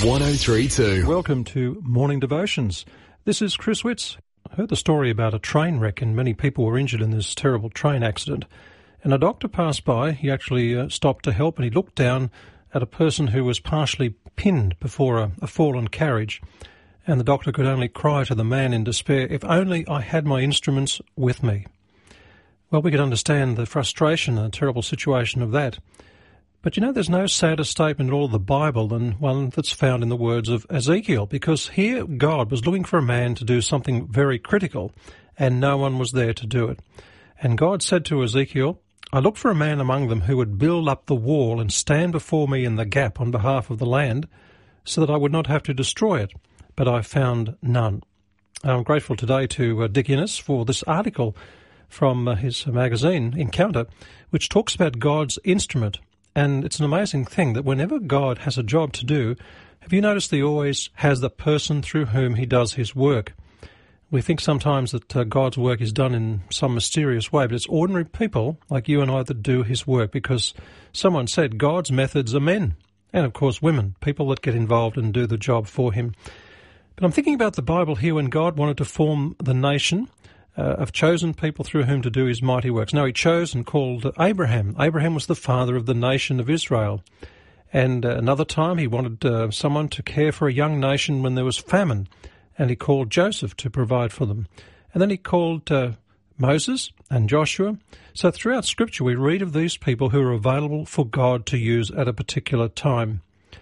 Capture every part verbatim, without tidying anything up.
one oh three point two. Welcome to Morning Devotions. This is Chris Witz. I heard the story about a train wreck and many people were injured in this terrible train accident. And a doctor passed by. He actually uh, stopped to help and he looked down at a person who was partially pinned before a, a fallen carriage. And the doctor could only cry to the man in despair, "If only I had my instruments with me." Well, we could understand the frustration and the terrible situation of that. But you know, there's no sadder statement in all of the Bible than one that's found in the words of Ezekiel, because here God was looking for a man to do something very critical, and no one was there to do it. And God said to Ezekiel, "I looked for a man among them who would build up the wall and stand before me in the gap on behalf of the land, so that I would not have to destroy it, but I found none." I'm grateful today to uh, Dick Innes for this article from uh, his magazine, Encounter, which talks about God's instrument. And it's an amazing thing that whenever God has a job to do, have you noticed he always has the person through whom he does his work? We think sometimes that uh, God's work is done in some mysterious way, but it's ordinary people like you and I that do his work, because someone said God's methods are men, and of course women, people that get involved and do the job for him. But I'm thinking about the Bible here when God wanted to form the nation uh, of chosen people through whom to do his mighty works. Now, he chose and called Abraham. Abraham was the father of the nation of Israel. And uh, another time he wanted uh, someone to care for a young nation when there was famine, and he called Joseph to provide for them. And then he called uh, Moses and Joshua. So throughout Scripture we read of these people who are available for God to use at a particular time.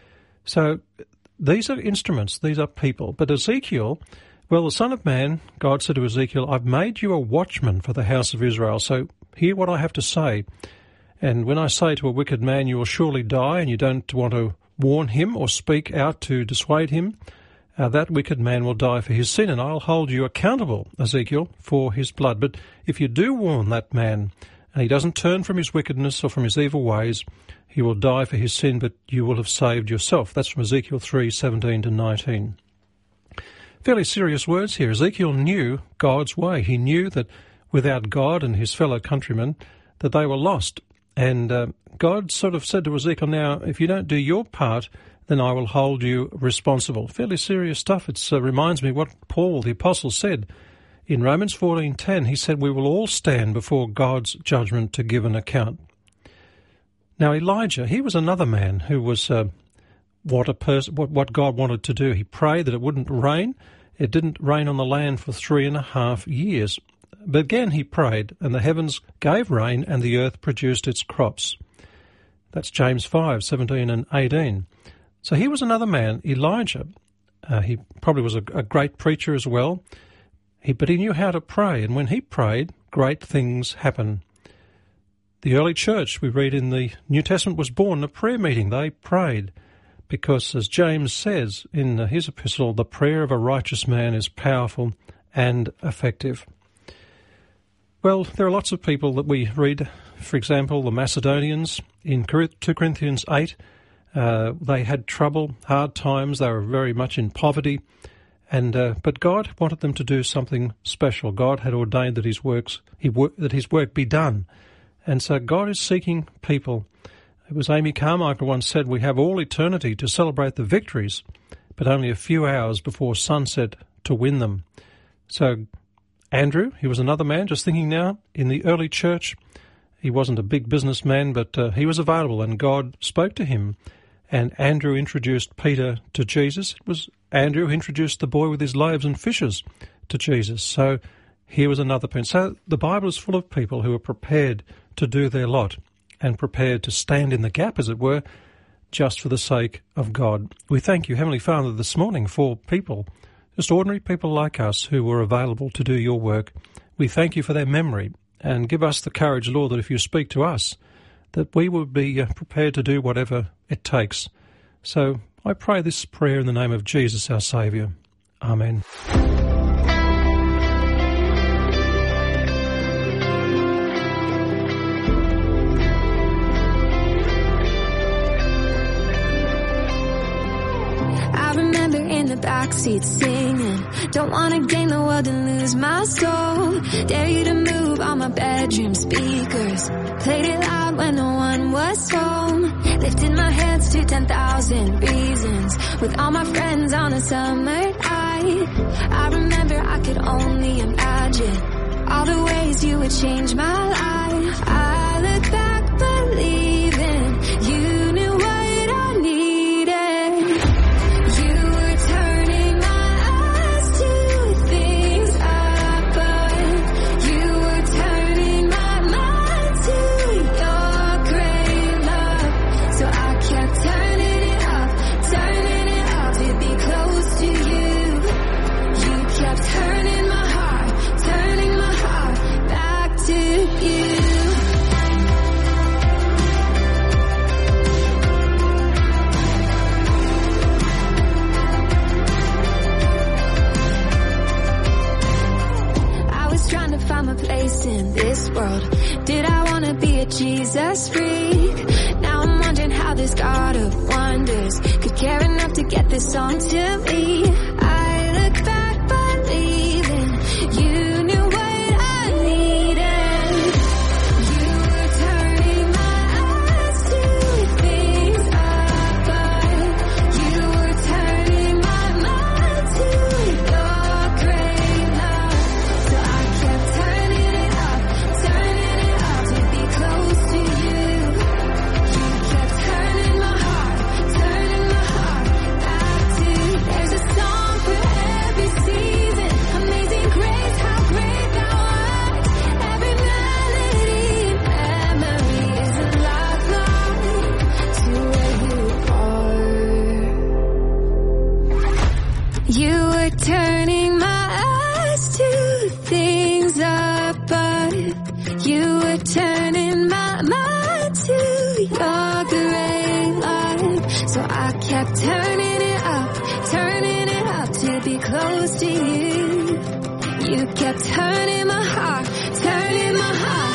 So these are instruments, these are people. But Ezekiel, well, the Son of Man, God said to Ezekiel, "I've made you a watchman for the house of Israel." So hear what I have to say. "And when I say to a wicked man, you will surely die, and you don't want to warn him or speak out to dissuade him, uh, that wicked man will die for his sin, and I'll hold you accountable, Ezekiel, for his blood. But if you do warn that man, and he doesn't turn from his wickedness or from his evil ways, he will die for his sin, but you will have saved yourself." That's from Ezekiel three, seventeen to nineteen. Fairly serious words here. Ezekiel knew God's way. He knew that without God and his fellow countrymen, that they were lost. And uh, God sort of said to Ezekiel, "Now, if you don't do your part, then I will hold you responsible." Fairly serious stuff. It uh, reminds me what Paul, the apostle, said in Romans fourteen ten. He said, "We will all stand before God's judgment to give an account." Now, Elijah, he was another man who was uh, what a pers- what, what God wanted to do. He prayed that it wouldn't rain. It didn't rain on the land for three and a half years. But again he prayed, and the heavens gave rain, and the earth produced its crops. That's James five, seventeen and eighteen. So he was another man, Elijah. Uh, he probably was a, a great preacher as well. He, but he knew how to pray, and when he prayed, great things happen. The early church, we read in the New Testament, was born in a prayer meeting. They prayed because, as James says in his epistle, the prayer of a righteous man is powerful and effective. Well, there are lots of people that we read, for example, the Macedonians in two Corinthians eight. Uh, they had trouble, hard times, they were very much in poverty, and uh, but God wanted them to do something special. God had ordained that his works, he wor- that his work be done. And so God is seeking people. It was Amy Carmichael once said, "We have all eternity to celebrate the victories, but only a few hours before sunset to win them." So Andrew, he was another man, just thinking now, in the early church, he wasn't a big businessman, but uh, he was available, and God spoke to him. And Andrew introduced Peter to Jesus. It was Andrew who introduced the boy with his loaves and fishes to Jesus. So here was another person. So the Bible is full of people who are prepared to do their lot and prepared to stand in the gap, as it were, just for the sake of God. We thank you, Heavenly Father, this morning for people, just ordinary people like us who were available to do your work. We thank you for their memory, and give us the courage, Lord, that if you speak to us, that we will be prepared to do whatever it takes. So I pray this prayer in the name of Jesus, our Saviour. Amen. Backseat singing, don't wanna gain the world and lose my soul. Dare you to move on my bedroom speakers, played it loud when no one was home. Lifted my hands to ten thousand reasons with all my friends on a summer night. I remember I could only imagine all the ways you would change my life. I look back believing you knew what I needed. You were turning my eyes to things above. You were turning my mind to your great love. So I kept turning it up, turning it up to be close to you. You kept turning my heart, turning my heart back to you. Trying to find my place in this world. Did I want to be a Jesus freak? Now I'm wondering how this God of wonders could care enough to get this song to me. I look back believing you knew what I needed. You were turning my eyes to things above. You were turning my mind to your great love. So I kept turning it up, turning it up to be close to you. You kept turning my heart, turning my heart back to you. There's a song for every season. Amazing grace, how great thou art. Every melody and memory is a lifeline to where you are. You were turning my eyes to things above. You were turning my mind to your great light. So I kept turning it up, turning it up to be close to you. You kept turning my heart, turning my heart.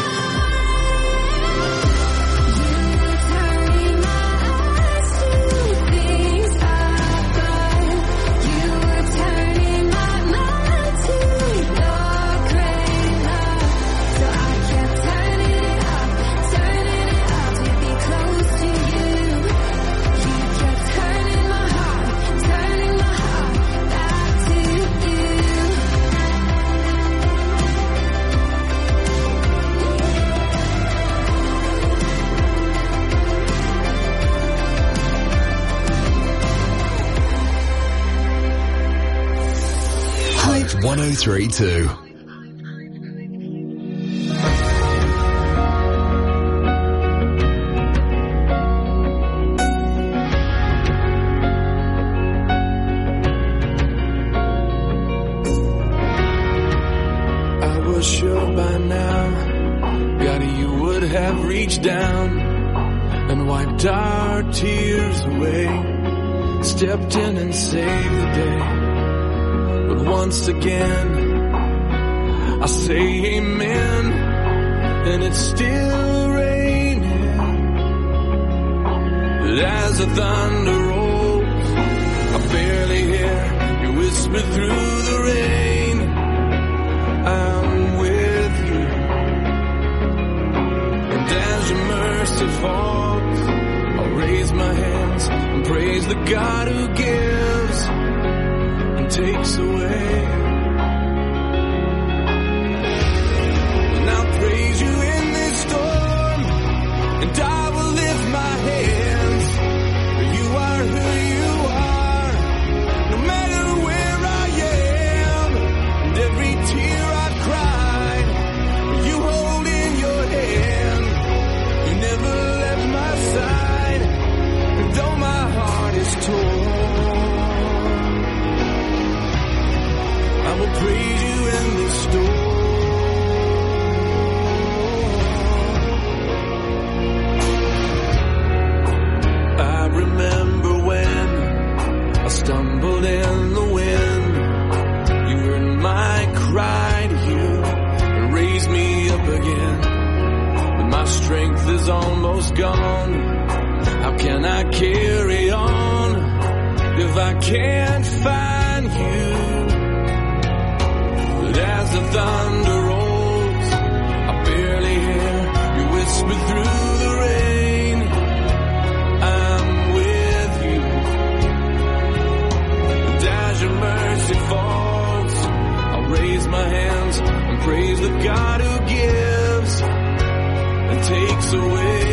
You were turning my eyes to things above. You were turning my mind to your great love. So I kept turning it up, turning it up to be close to you. You kept turning my heart, turning my heart back to you. Hot one oh three point two. I was sure by now, God, you would have reached down and wiped our tears away, stepped in and saved the day. But once again, I say amen, and it's still raining. But as the thunder rolls, I barely hear you whisper through the rain, I'm with you. And as your mercy falls, I'll raise my hands and praise the God who gives and takes away. And I'll praise you in this storm, and I will lift my hands, for you are who you are, no matter where I am, and every tear I've cried, you hold in your hand. You never left my side, and though my heart is torn, I will praise you in this storm. I remember when I stumbled in the wind, you heard my cry to you and raised me up again. But my strength is almost gone. How can I carry on if I can't find you? But as the thunder rolls, I barely hear you whisper through the rain, takes away.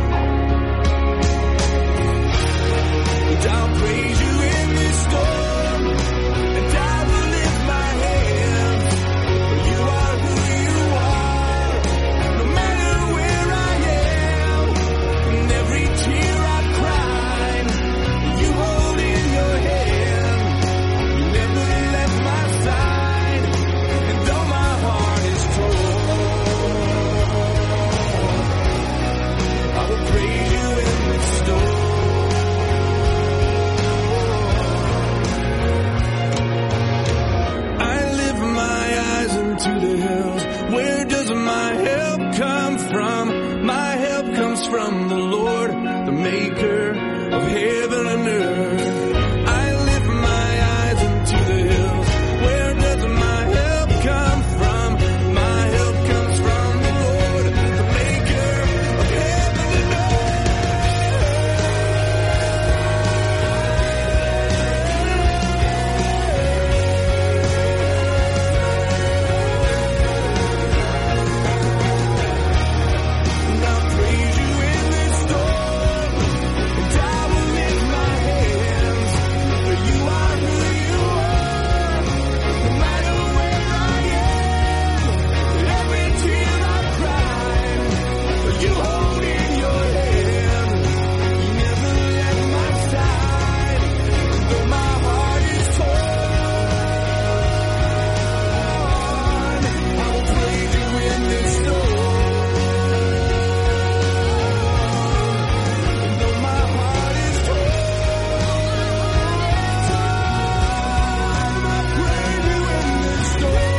And I'll praise you in this storm, and I will lift my hands, for you are who you are. No matter where I am, and every tear I've cried, you hold in your hand. You never left my side, and though my heart is torn, I will praise you in this storm. I lift my eyes into the hills. Where does my help come from? My help comes from the Lord, the maker of heaven and earth. I lift my eyes into the hills. Where does my help come from? My help comes from the Lord, the maker of heaven and And I'll praise you in this storm, and I will lift my hands, for you are who you are. No matter where I am, every tear I've cried, you hold in your hand. You never left my side, though my heart is torn. I will praise you in this storm. Though my heart is torn, I praise you in this storm.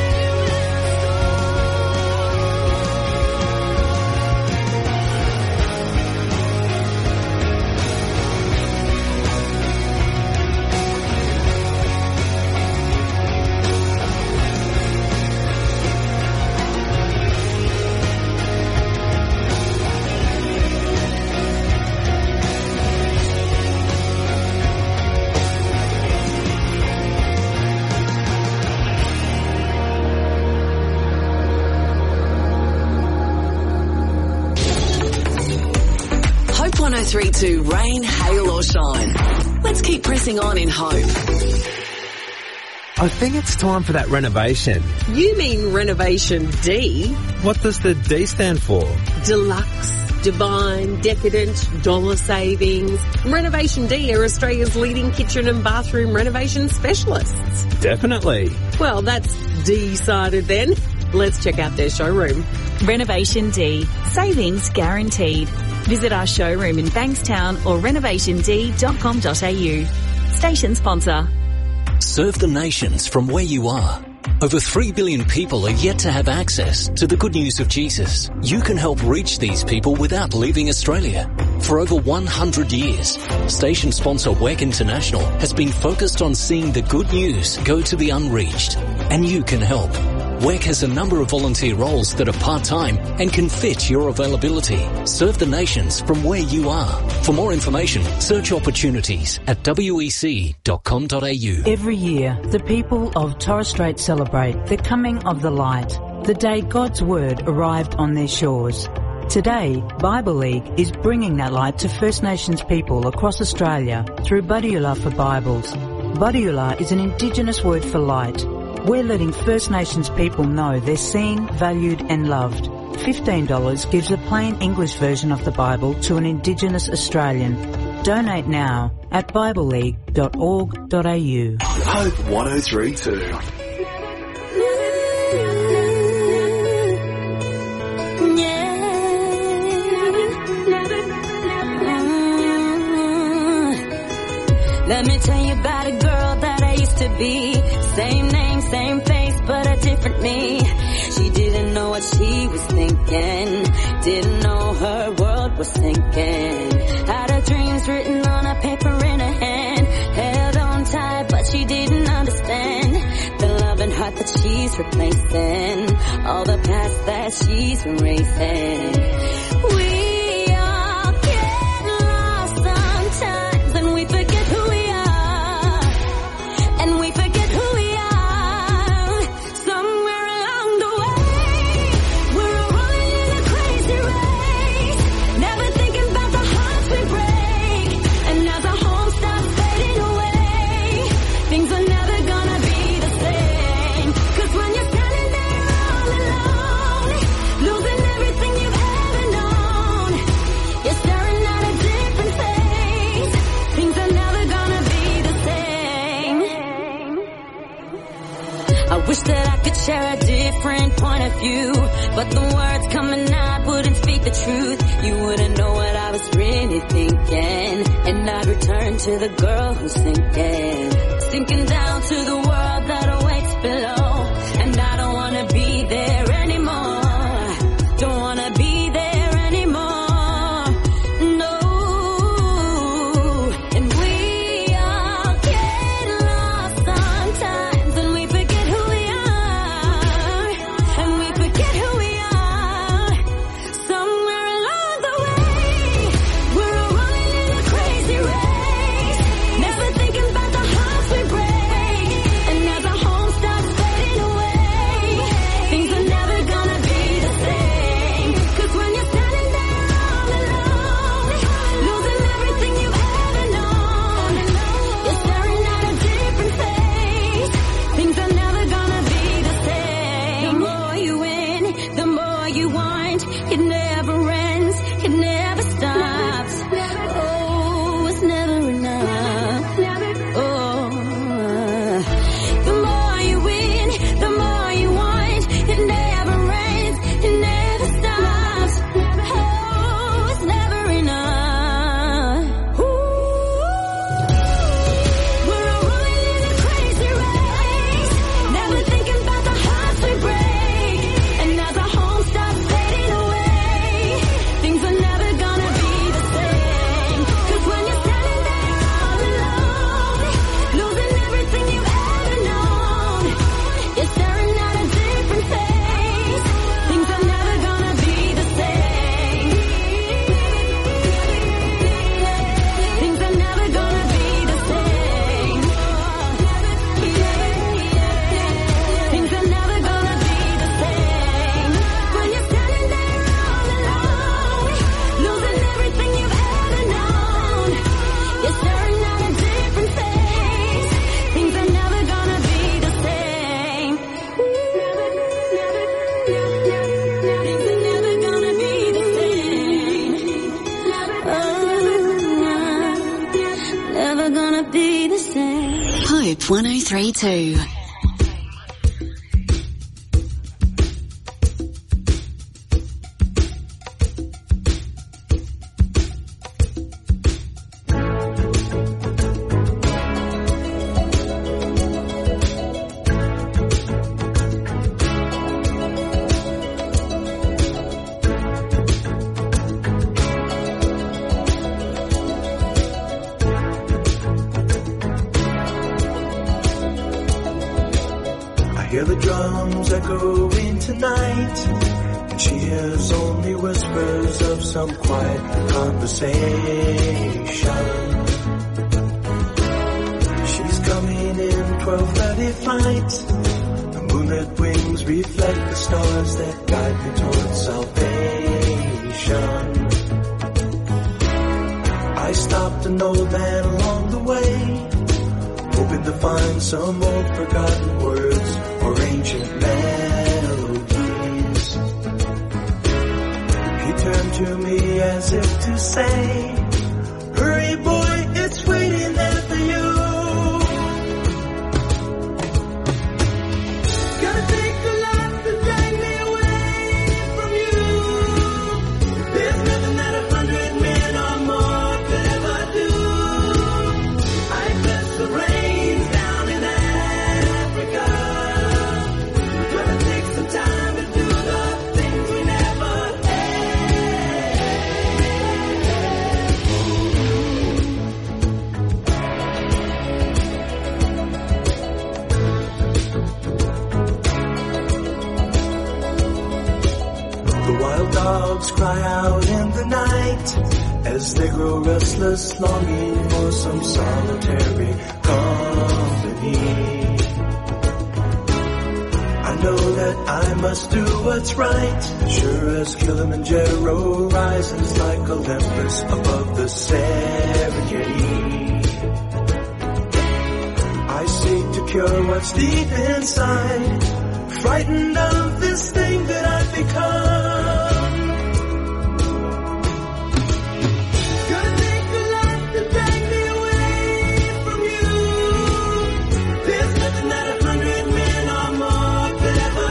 Hope one oh three point two, rain, hail or shine. Let's keep pressing on in hope. I think it's time for that renovation. You mean Renovation D? What does the D stand for? Deluxe, divine, decadent, dollar savings. Renovation D are Australia's leading kitchen and bathroom renovation specialists. Definitely. Well, that's decided then. Let's check out their showroom. Renovation D. Savings guaranteed. Visit our showroom in Bankstown or renovation d dot com dot a u. Station sponsor. Serve the nations from where you are. Over three billion people are yet to have access to the good news of Jesus. You can help reach these people without leaving Australia. For over one hundred years, station sponsor W E C International has been focused on seeing the good news go to the unreached. And you can help. W E C has a number of volunteer roles that are part-time and can fit your availability. Serve the nations from where you are. For more information, search opportunities at w e c dot com dot a u. Every year, the people of Torres Strait celebrate the coming of the light, the day God's Word arrived on their shores. Today, Bible League is bringing that light to First Nations people across Australia through Badiula for Bibles. Badiula is an Indigenous word for light. We're letting First Nations people know they're seen, valued and loved. fifteen dollars gives a plain English version of the Bible to an Indigenous Australian. Donate now at bible league dot org dot a u. Hope one oh three point two. Let me tell you about a girl that I used to be. Same name, same face, but a different me. She didn't know what she was thinking. Didn't know her world was sinking. Had her dreams written on a paper in her hand. Held on tight, but she didn't understand the love and heart that she's replacing. All the past that she's erasing. We Somewhere along the way, we're rolling in a crazy race. share a different point of view, but the words coming out wouldn't speak the truth. You wouldn't know what I was really thinking, and I'd return to the girl who's sinking, sinking down to the world that awaits below, and I don't wanna be there anymore, don't wanna be there anymore, no. And we all get lost sometimes, and we forget who we are, and we forget who we are. Somewhere along the way, we're all running in a crazy race, never thinking about the hearts we break. And as our home starts fading away, things are never gonna be the same. 'Cause when you're standing there all alone, losing everything you've ever known, you're staring at a different face. Things are never gonna be the same. The more you win, the more you want. It never ends, it never stops. Oh, it's never enough. Oh, the more you win, the more you want. It never ends, it never stops. Oh, it's never enough. Ooh, we're all running in a crazy race, never thinking about the hearts we break. And as our home starts fading away, things are never gonna be the same. 'Cause when you're standing there all alone, losing everything you've ever known, you're staring at a different face. Things are never gonna be the same. Things are never gonna be the same. Things are never gonna be the same. When you're standing there all alone, losing everything you've ever known, you're staring at a different face. Things are never gonna be the same. Things are never gonna be the same. Oh, never gonna be the same. Hope one oh three two. I hear the drums echoing tonight, and she hears only whispers of some quiet conversation. She's coming in twelve thirty flight. The moonlit wings reflect the stars that guide me towards salvation. I stopped an old man along the way, hoping to find some old forgotten words or ancient melodies. He turned to me as if to say, hurry boy, it's waiting there for you. Gotta take a lot to drag me away from you. There's nothing that a hundred men or more could ever do. I bless the rains down in Africa. Gonna take some time to do the things we never The wild dogs cry out in the night as they grow restless, longing for some solitary company. I know that I must do what's right, sure as Kilimanjaro rises like Olympus above the Serengeti. I seek to cure what's deep inside, frightened of this thing that I've become. Gonna take a lot to drag me away from you. There's nothing that a hundred men or more could ever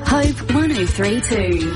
Hope one oh three two.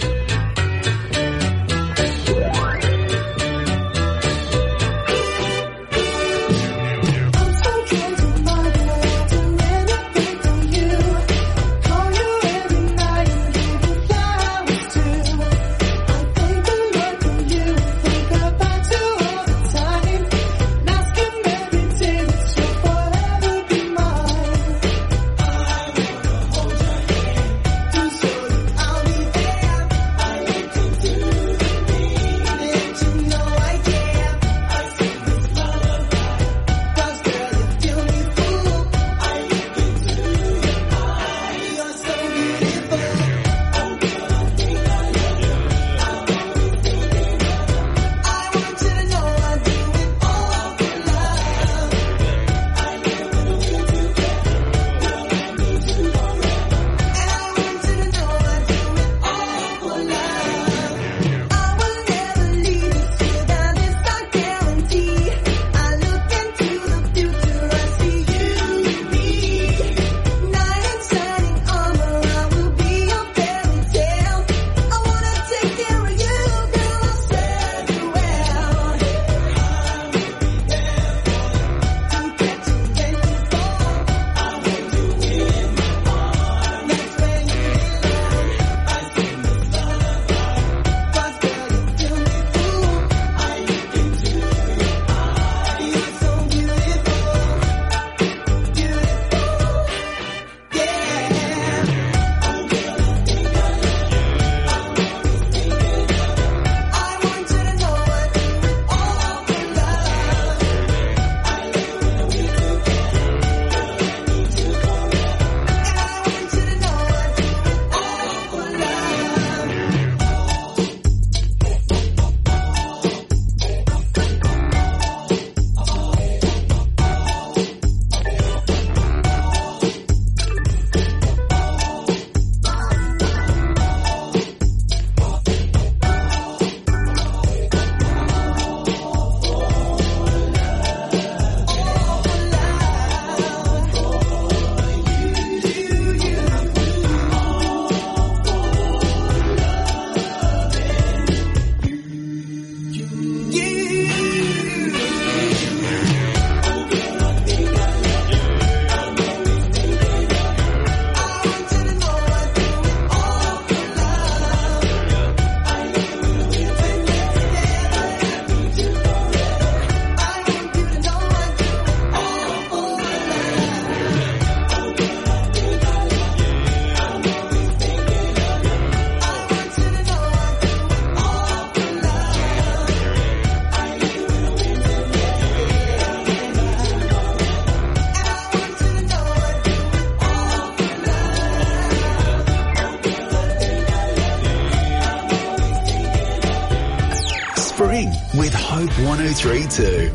With Hope one oh three two.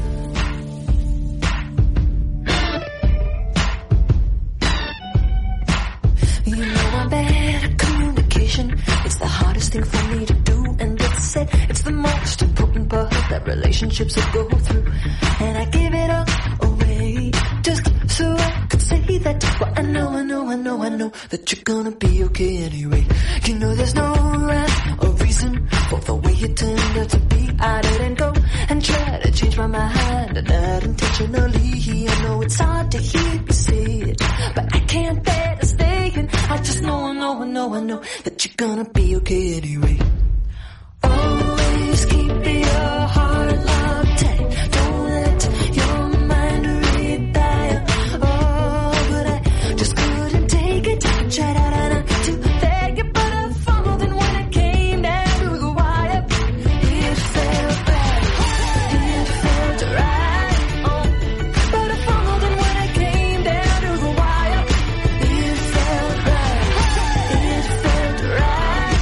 You know I'm bad at communication. It's the hardest thing for me to do, and it's said it's the most important part that relationships will go through. And I give it all away just so I could say that. Well, I know, I know, I know, I know that you're gonna be okay anyway. You know there's no rhyme or reason for the way you turned out to be. I didn't go and try to change my mind, not intentionally. I know it's hard to hear you say it, but I can't bear to stay in. I just know, I know, I know, I know that you're gonna be okay anyway. Always keep your heart locked tight. Don't let your mind retire. Oh, but I just couldn't take it. I tried out and I to beg you, but I fumbled, and when it came down to the wire, it felt bad. It felt right. Oh, but I fumbled, and when it came down to the wire, it felt right. It felt right.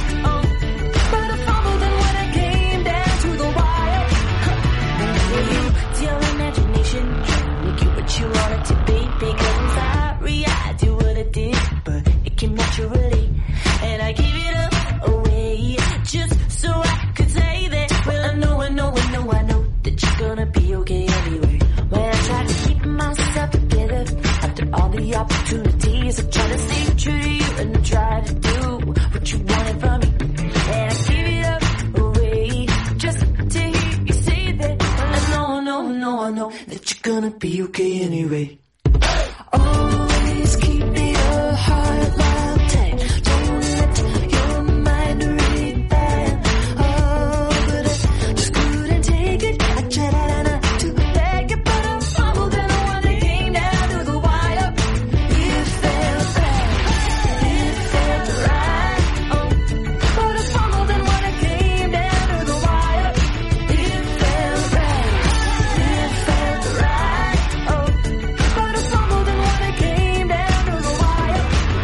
opportunities. I try to stay true to you and I try to do what you wanted from me. And I give it up away just to hear you say that. I know, no, no, I know that you're gonna be okay anyway. Always keep your heart locked tight. Don't let your mind read that. Oh, but I just couldn't take it. I tried not to beg you, but I fumbled and I when it came down to the wire. It felt right. It felt right. Oh, but I fumbled and when it came down to the wire. It felt right. It felt right. Oh, but I fumbled and when it came down to the wire.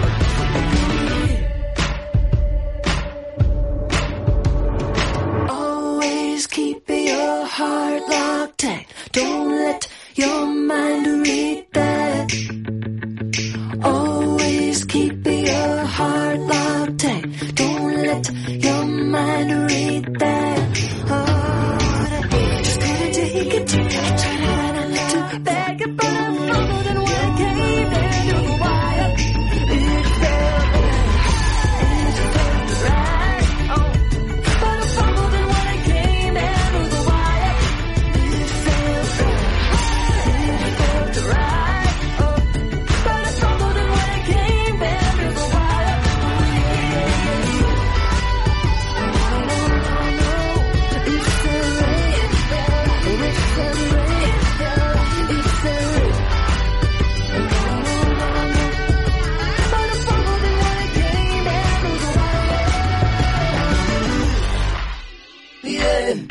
Always keep your heart locked tight. Don't let your mind read that. Always keep your heart locked tight. Don't let your mind read that. Oh, I just couldn't take it. I tried not to beg it, but I fumbled and when it came down to the wire, it felt right. It felt right. Oh, but I fumbled and when it came down to the wire, it felt right. It felt right. Oh, but I fumbled and when it came down to the wire, it felt right. It felt right. It felt right. But I fumbled and when it came down to the wire, yeah.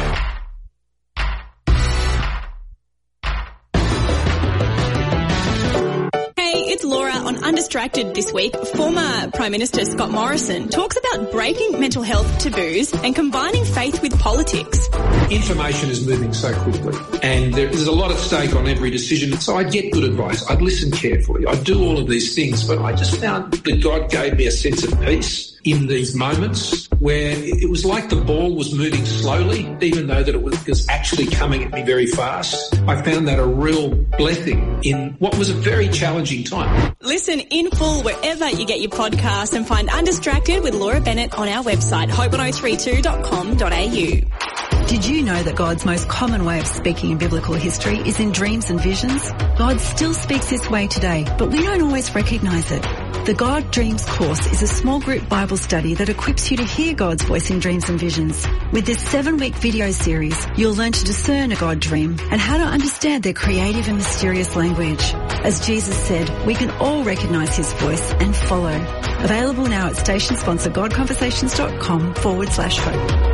Hey, it's Laura on Undistracted this week. Former Prime Minister Scott Morrison talks about breaking mental health taboos and combining faith with politics. Information is moving so quickly and there, there's a lot at stake on every decision. So I'd get good advice. I'd listen carefully. I'd do all of these things, but I just found that God gave me a sense of peace in these moments where it was like the ball was moving slowly, even though that it was, was actually coming at me very fast. I found that a real blessing in what was a very challenging time. Listen in full wherever you get your podcasts and find Undistracted with Laura Bennett on our website, hope one oh three two dot com dot a u. Did you know that God's most common way of speaking in biblical history is in dreams and visions? God still speaks this way today, but we don't always recognise it. The God Dreams course is a small group Bible study that equips you to hear God's voice in dreams and visions. With this seven-week video series, you'll learn to discern a God dream and how to understand their creative and mysterious language. As Jesus said, we can all recognise his voice and follow. Available now at station sponsor godconversations.com forward slash hope.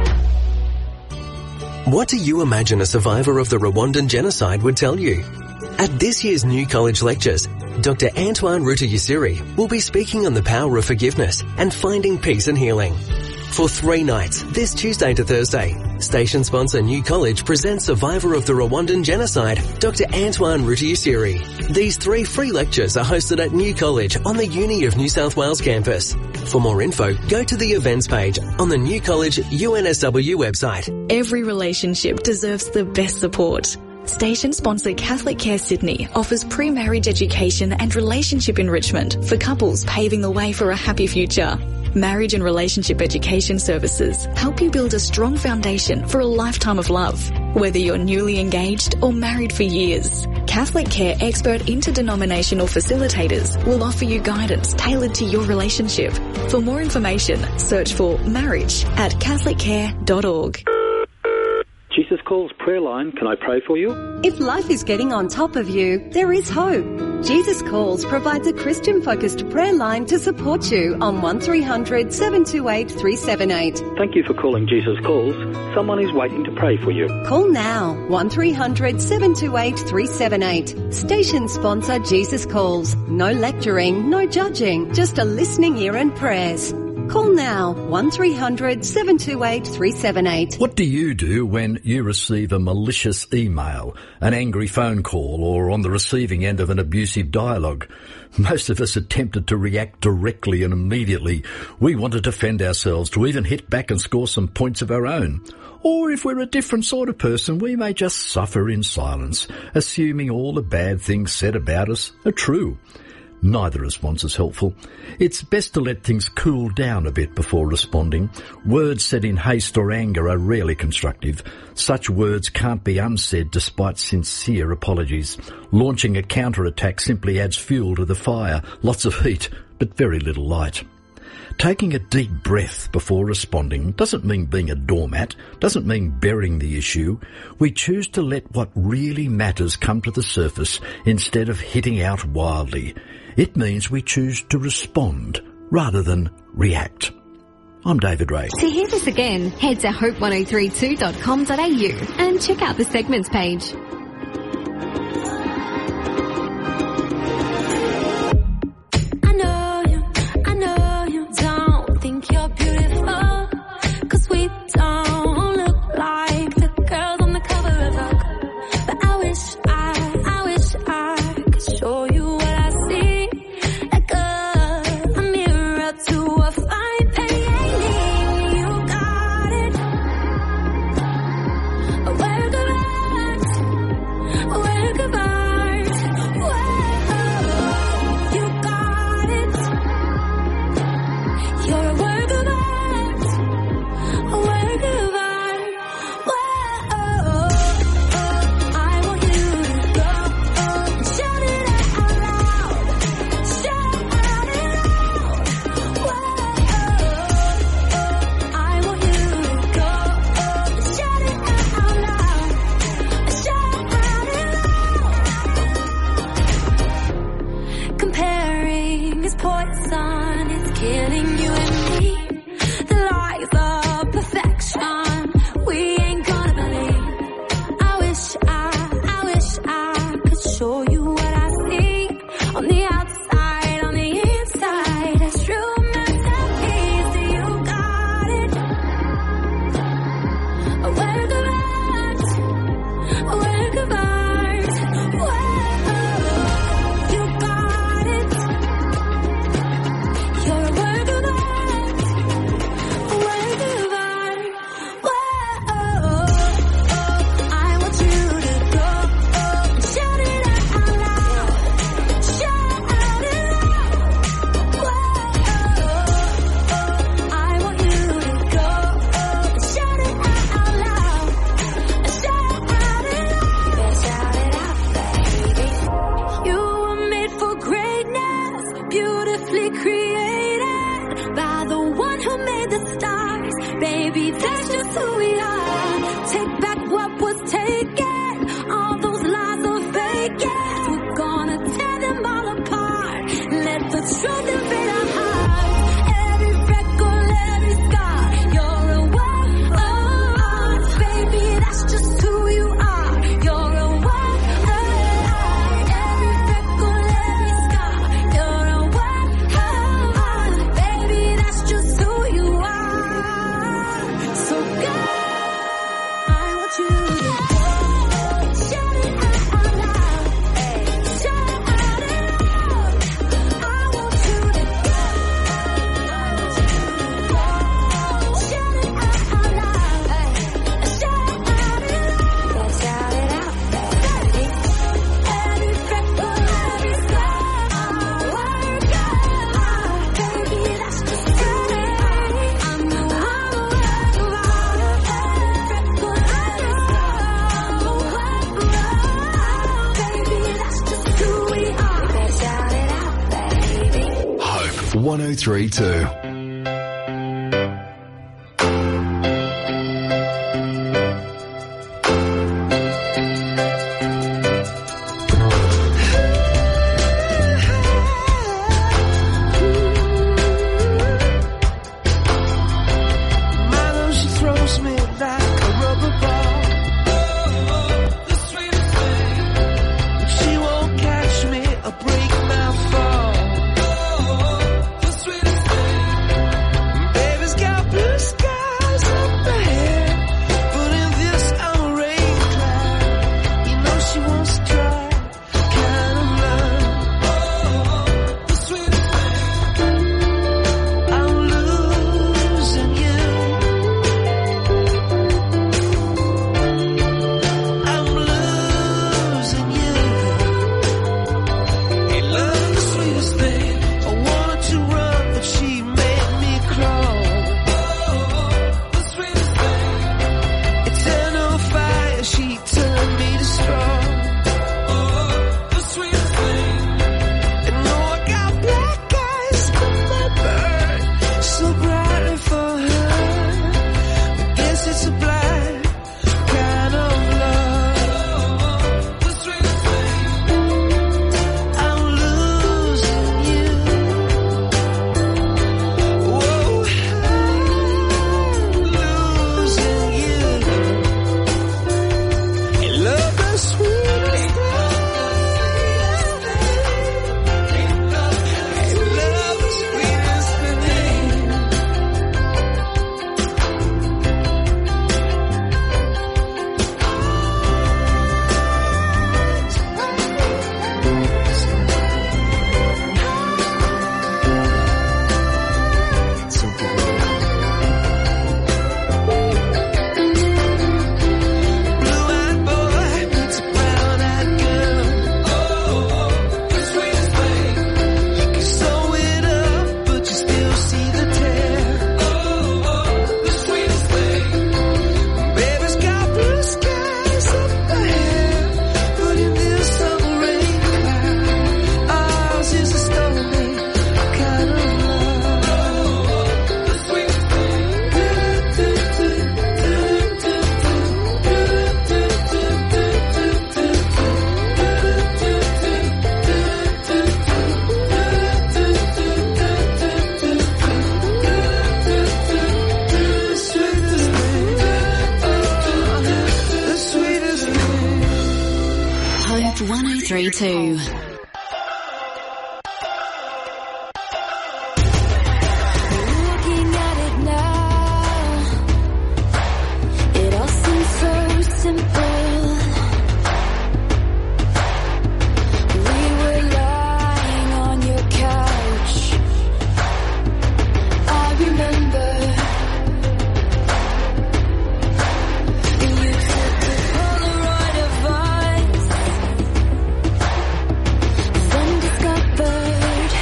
What do you imagine a survivor of the Rwandan genocide would tell you? At this year's New College Lectures, Doctor Antoine Rutayisiri will be speaking on the power of forgiveness and finding peace and healing. For three nights, this Tuesday to Thursday, station sponsor New College presents survivor of the Rwandan genocide, Doctor Antoine Rutayisiri. These three free lectures are hosted at New College on the Uni of New South Wales campus. For more info, go to the events page on the New College U N S W website. Every relationship deserves the best support. Station sponsor Catholic Care Sydney offers pre-marriage education and relationship enrichment for couples paving the way for a happy future. Marriage and relationship education services help you build a strong foundation for a lifetime of love, whether you're newly engaged or married for years. Catholic Care expert interdenominational facilitators will offer you guidance tailored to your relationship. For more information, search for Marriage at catholic care dot org. Jesus Calls prayer line. Can I pray for you? If life is getting on top of you, there is hope. Jesus Calls provides a Christian-focused prayer line to support you on one three hundred seven two eight three seven eight. Thank you for calling Jesus Calls. Someone is waiting to pray for you. Call now, one three hundred seven two eight three seven eight. Station sponsor Jesus Calls. No lecturing, no judging, just a listening ear and prayers. Call now, one three hundred seven two eight three seven eight. What do you do when you receive a malicious email, an angry phone call, or on the receiving end of an abusive dialogue? Most of us are tempted to react directly and immediately. We want to defend ourselves, to even hit back and score some points of our own. Or if we're a different sort of person, we may just suffer in silence, assuming all the bad things said about us are true. Neither response is helpful. It's best to let things cool down a bit before responding. Words said in haste or anger are rarely constructive. Such words can't be unsaid despite sincere apologies. Launching a counterattack simply adds fuel to the fire. Lots of heat, but very little light. Taking a deep breath before responding doesn't mean being a doormat, doesn't mean burying the issue. We choose to let what really matters come to the surface instead of hitting out wildly. It means we choose to respond rather than react. I'm David Ray. To hear this again, head to hope ten thirty-two dot com dot a u and check out the segments page. one oh three point two. She won't catch me or break my fall. three two. Looking at it now, it all seems so simple. We were lying on your couch. I remember you took the Polaroid of us, then discovered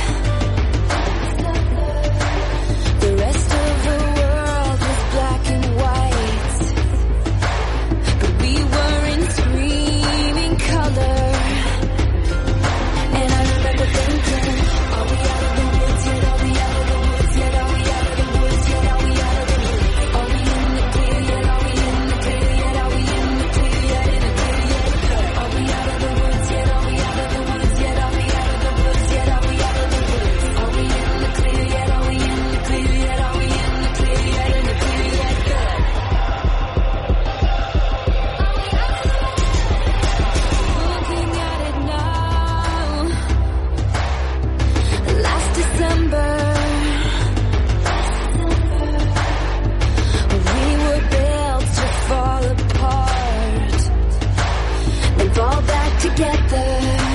the rest of the world was black and white, but we were in screaming color. And I remember thinking, are we out of the woods yet? Are we out of the woods yet? Are we out of the woods yet? Are we out of the woods? Are we in the clear yet? Are we in the clear yet? Are we in the clear yet? In the clear yet? Are we out of the woods yet? Are we out of the woods yet? Are we out of the woods yet? Are we out of the woods? Are we in the clear yet? Are we in the clear yet? Are we in the clear yet? In the clear yet? Looking at it now, last December, we were built to fall apart, then fall back together.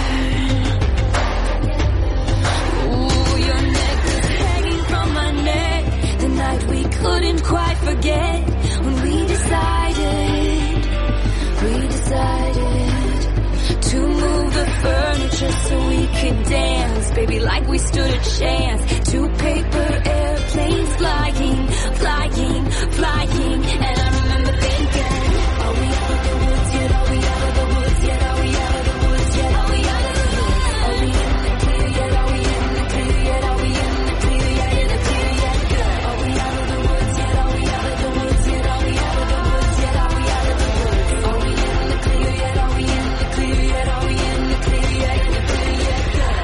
Ooh, your neck was hanging from my neck, the night we couldn't quite forget, when we decided, we decided to move the furniture so we could dance, baby, like we stood a chance. Two paper airplanes flying, flying, flying. And I remember thinking, are we out of the woods yet? Are we out of the woods yet? Are we out of the woods yet? Are we out of the woods? Are we in the clear yet? Are we in the clear yet? Are we in the clear yet? In the clear yet? Are we out of the woods yet? Are we out of the woods yet? Are we out of the woods yet? Are we out of the woods? Are we in the clear yet? Are we in the clear yet? Are we in the clear yet? In the clear yet?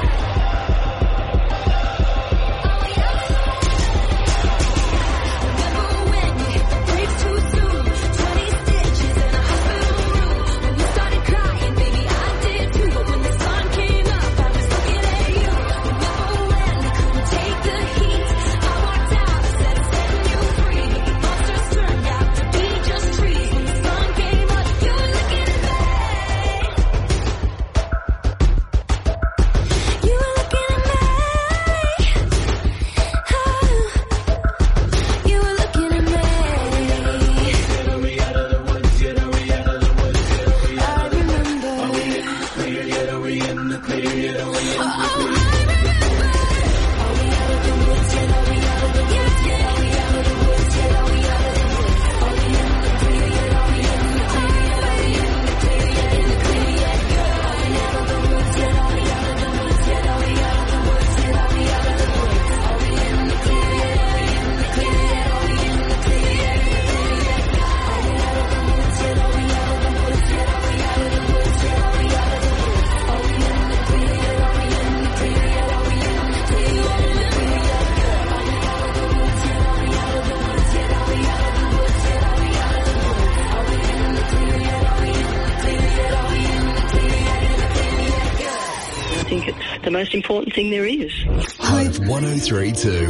Remember when you hit the brakes too soon? Twenty stitches in a hospital room. When you started crying, baby, I did too. But when the sun came up, I was looking at you. Remember when we couldn't take the heat? I walked out, I said, set you free. The monsters turned out to be just trees. When the sun came up, you were looking at me. You were looking at me. Oh, you were looking at me. Are we out of the woods yet? Are we out of the woods yet? I remember. Are we in the clear yet? Are we in the clear yet? Are we in the clear yet? Are we out of the woods yet? Are we out of the woods yet? Are we out of the woods yet? Are we out of the woods? Are we in the clear yet? Are we in the clear yet? Are we in the clear yet? In the clear yet? Are we out of the woods yet? Are we out of the woods yet? Are we out of the woods yet? Are we out of the woods? Are we in the clear yet? Are we in the clear yet? Are we in the clear yet? In the clear yet? Are we out of the woods yet? Are we out of the woods yet? Are we out of the woods yet? Are we out of the woods? Are we in the clear yet? Are we in the clear yet? Are we in the clear yet? In the clear yet? Are we out of the woods yet? Are we out of the woods yet? Are we out of the woods yet? Are we out of the woods? Are we in the clear yet? Are we in the clear yet? Are we in the clear yet? In the clear yet? I think it's the most important thing there is. Hope one oh three two.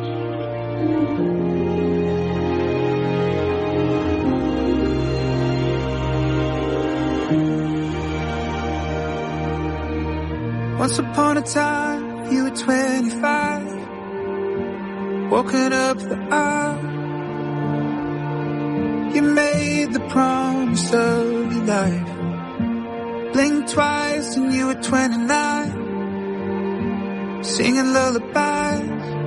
Once upon a time, you were twenty-five, walking up the aisle. You made the promise of your life. Blinked twice and you were twenty-nine, singing lullabies.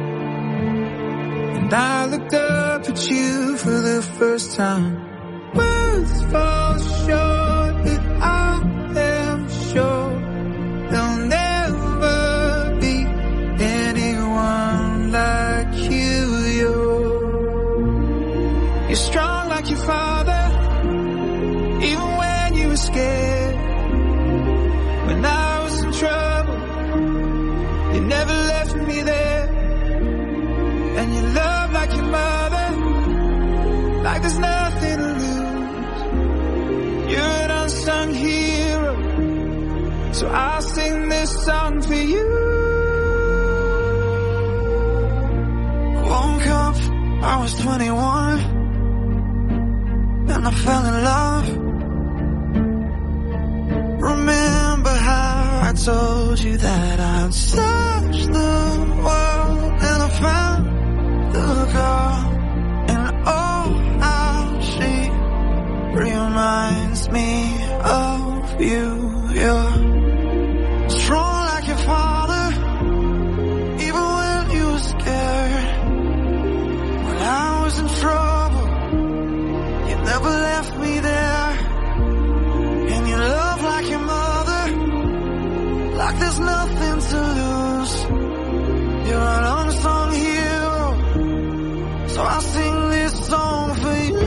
And I looked up at you for the first time. Words fall short, but I am sure there'll never be anyone like you. You're, you're strong like your father, even when you were scared. When I was in trouble, you never left me there. And you love like your mother, like there's nothing to lose. You're an unsung hero, So I'll sing this song for you. Woke up, I was twenty-one, and I fell in love. Remember how I told you that I'd search the world, and I found the girl, and oh, how she reminds me of you. You're strong like your father, even when you were scared. When I was in trouble, you never left me there. And you love like your mother, like there's nothing to lose. You're an unsung hero, so I'll sing this song for you.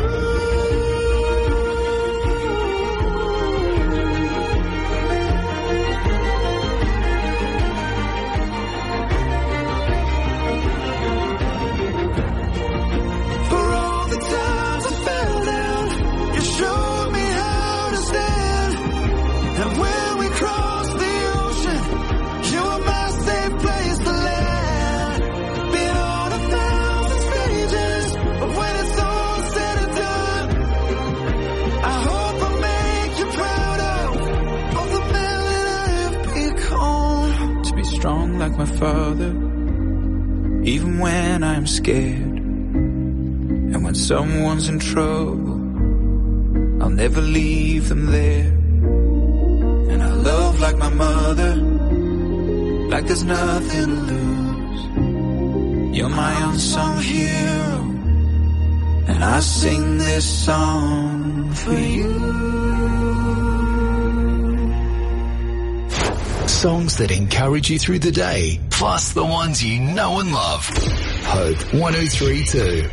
Strong like my father, even when I'm scared. And when someone's in trouble, I'll never leave them there. And I love like my mother, like there's nothing to lose. You're my unsung hero, and I sing this song for you. Songs that encourage you through the day, plus the ones you know and love. Hope one oh three two.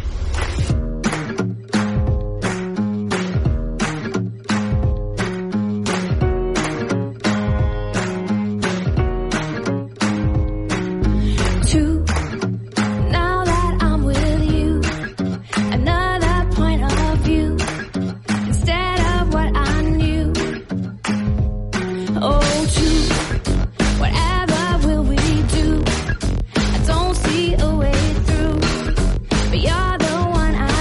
But you're the one I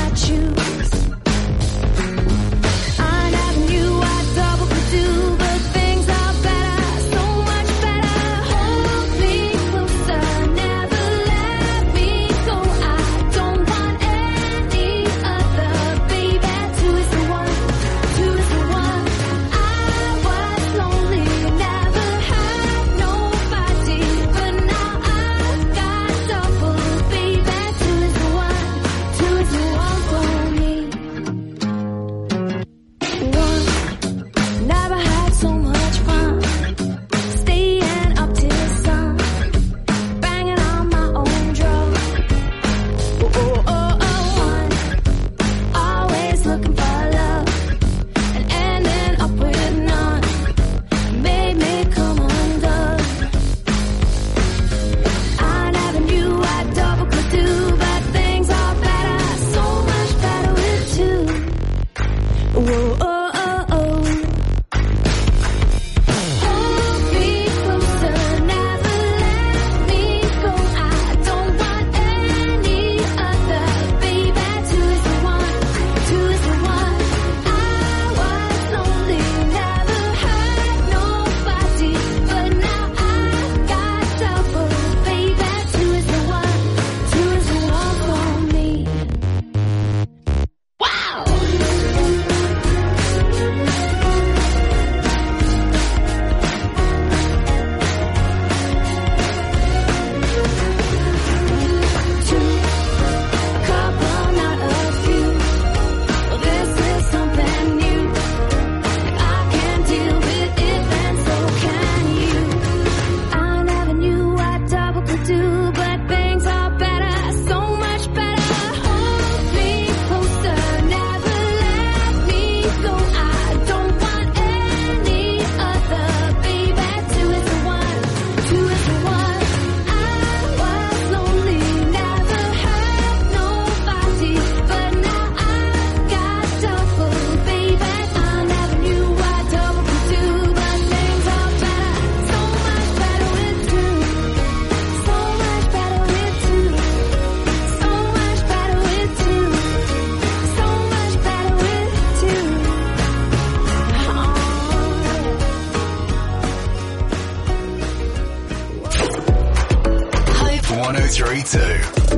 oh three two.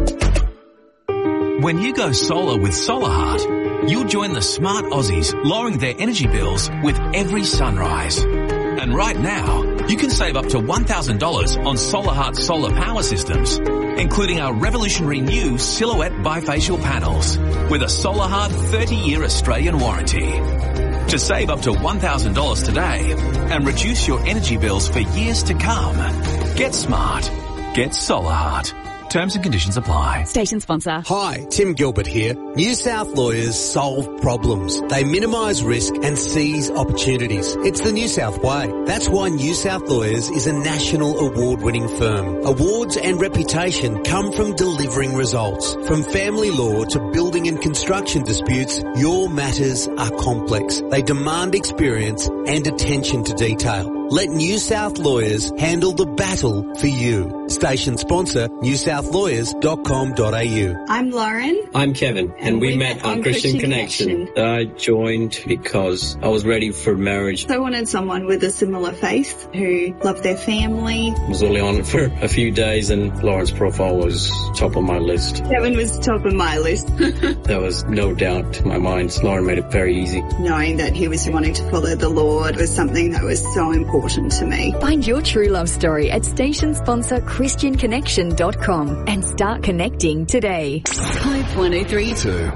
When you go solar with SolarHeart, you'll join the smart Aussies lowering their energy bills with every sunrise. And right now, you can save up to one thousand dollars on SolarHeart solar power systems, including our revolutionary new Silhouette bifacial panels with a SolarHeart thirty-year Australian warranty. To save up to one thousand dollars today and reduce your energy bills for years to come, get smart. Get SolarHeart. Terms and conditions apply. Station sponsor. Hi, Tim Gilbert here. New South Lawyers solve problems. They minimise risk and seize opportunities. It's the New South way. That's why New South Lawyers is a national award-winning firm. Awards and reputation come from delivering results. From family law to building and construction disputes, your matters are complex. They demand experience and attention to detail. Let New South Lawyers handle the battle for you. Station sponsor, new south lawyers dot com dot a u. I'm Lauren. I'm Kevin, and, And we, we met met on on Christian, Christian Connection. Connection. I joined because I was ready for marriage. So I wanted someone with a similar faith who loved their family. I was only on it for a few days, and Lauren's profile was top of my list. Kevin was top of my list. There was no doubt in my mind. Lauren made it very easy. Knowing that he was wanting to follow the Lord was something that was so important to me. Find your true love story at station sponsor christian connection dot com and start connecting today. Hope one oh three two.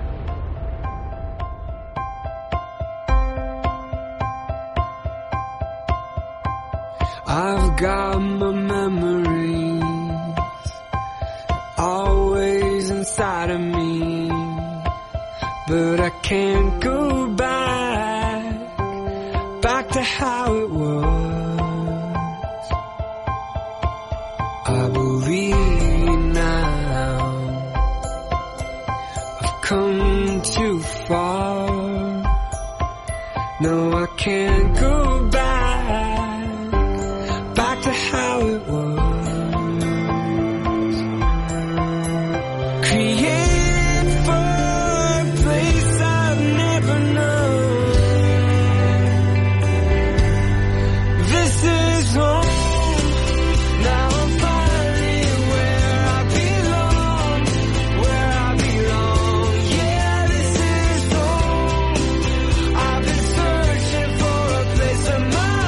I've got my memories always inside of me, but I can't go back, back to how it was. I believe now I've come too far. No, I can't go back, back to how it was. Create for a place I've never known. This is home. Now I'm finally where I belong, where I belong. Yeah, this is home. I've been searching for a place of my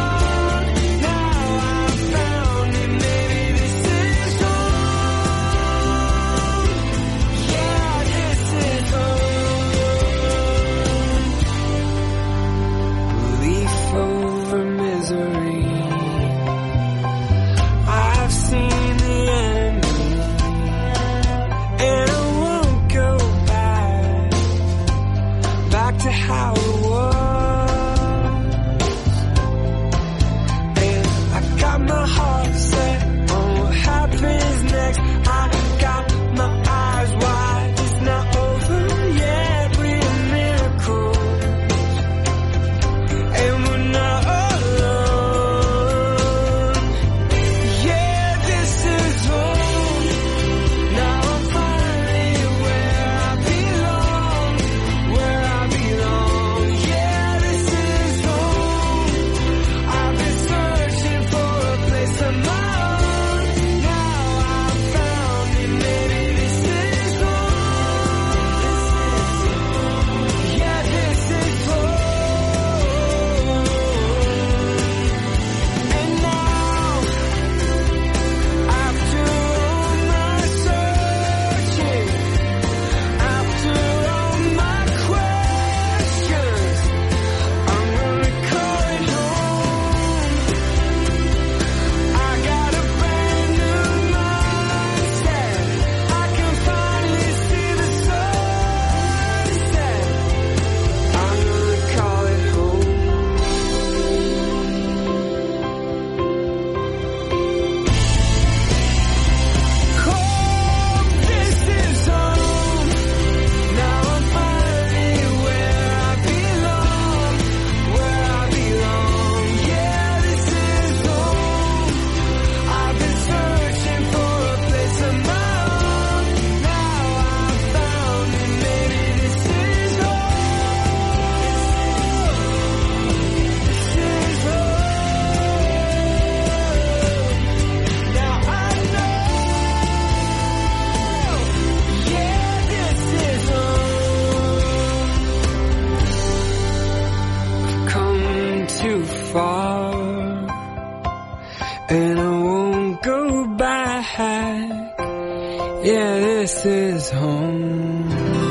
back. Yeah, this is home.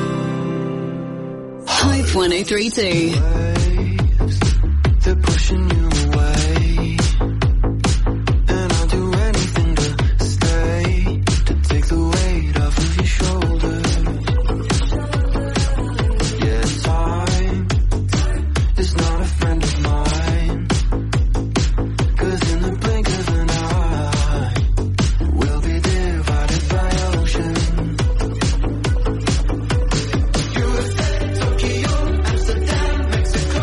Hope one oh three two. They're pushing you away, and I'll do anything to stay, to take the weight off of your shoulders. Yeah, time is not a friend of mine, 'cause in the blink of an eye, we'll be divided by ocean. U S A, Tokyo, Amsterdam, Mexico.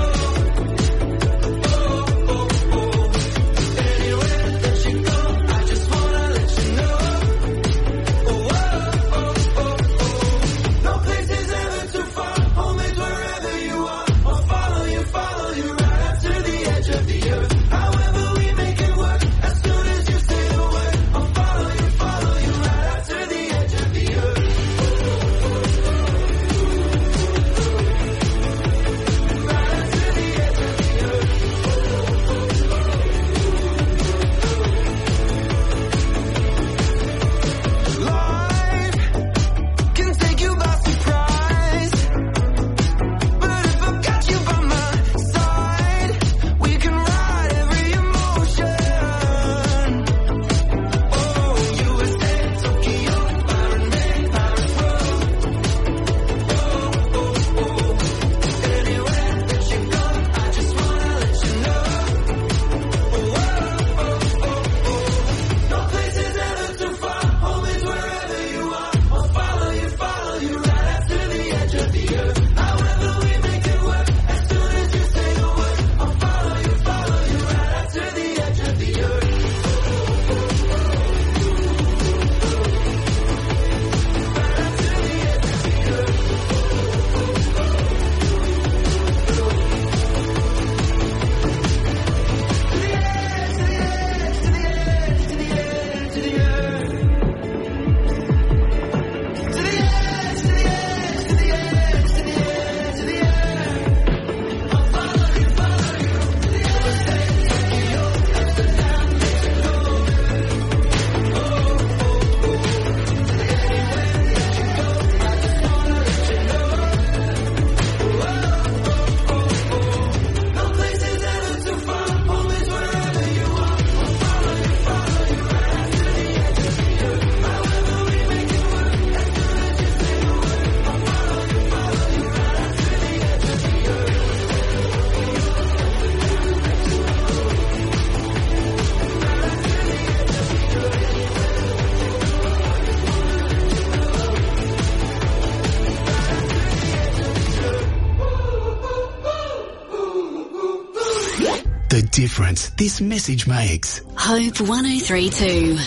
The difference this message makes. Hope one oh three two.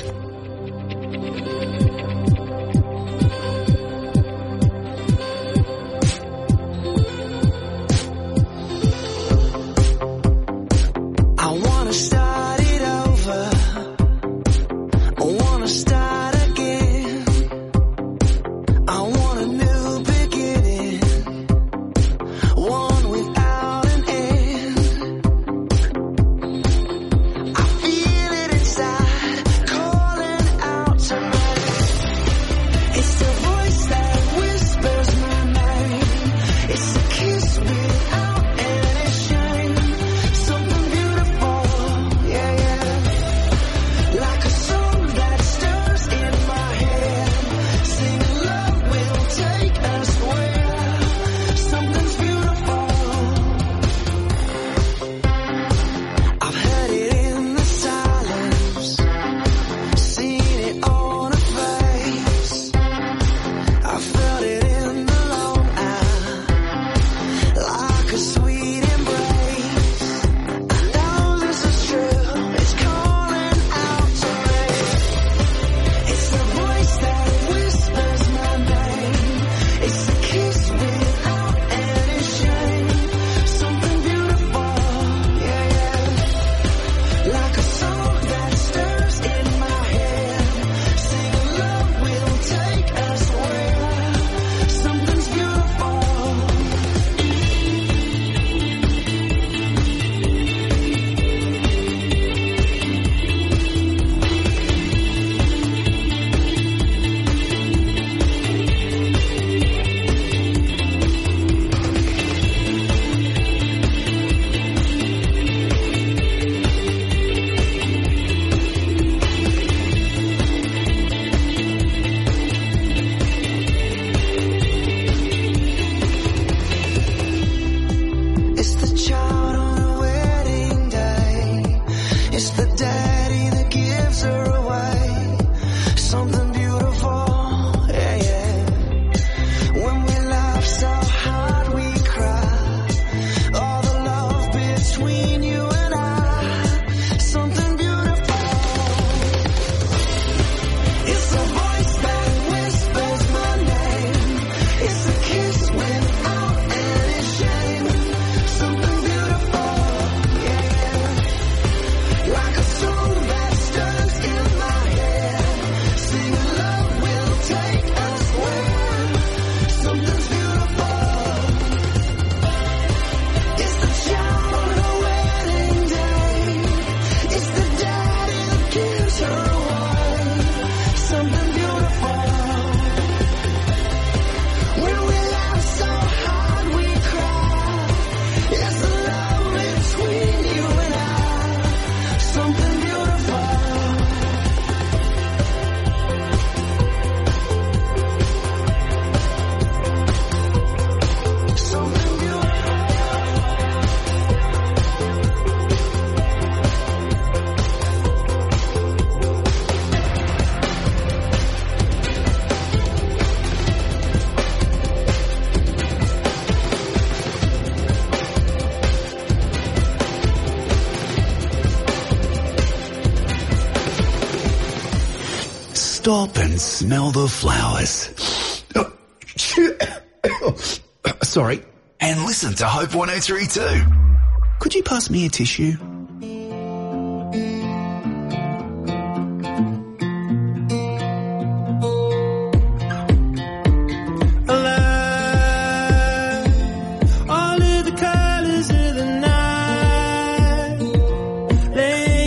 I wanna start it over. I wanna start again. I want a new beginning, one without an end. I feel it inside, calling Stop and smell the flowers. Sorry. And listen to Hope one oh three too. Could you pass me a tissue?